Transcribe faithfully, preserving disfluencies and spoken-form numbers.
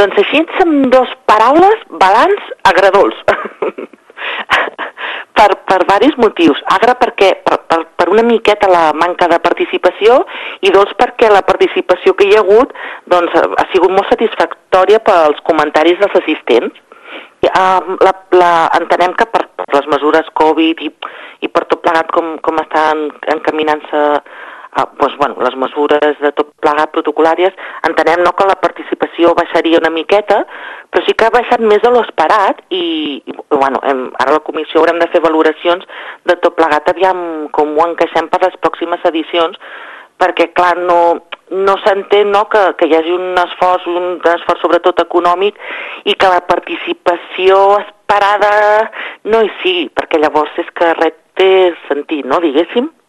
Doncs així, amb dues paraules, balanç agredolç. per, per diversos motius. Agre perquè, per, per, per una miqueta la manca de participació, i dolç perquè la participació que hi ha hagut doncs, ha sigut molt satisfactòria pels comentaris dels assistents. Uh, la, la, entenem que per, per les mesures Covid i, i per tot plegat com, com estan encaminant-se uh, doncs, bueno, les mesures de tot plegat protocolàries, entenem no, que la participació baixaria una miqueta, però sí que ha baixat més de l'esperat i, i bueno, hem, ara a la comissió haurem de fer valoracions de tot plegat, aviam com ho encaixem per les pròximes edicions, perquè clar, no, no s'entén no, que, que hi hagi un esforç, un esforç sobretot econòmic i que la participació esperada no hi sigui, perquè llavors és que res té sentit, no, diguéssim.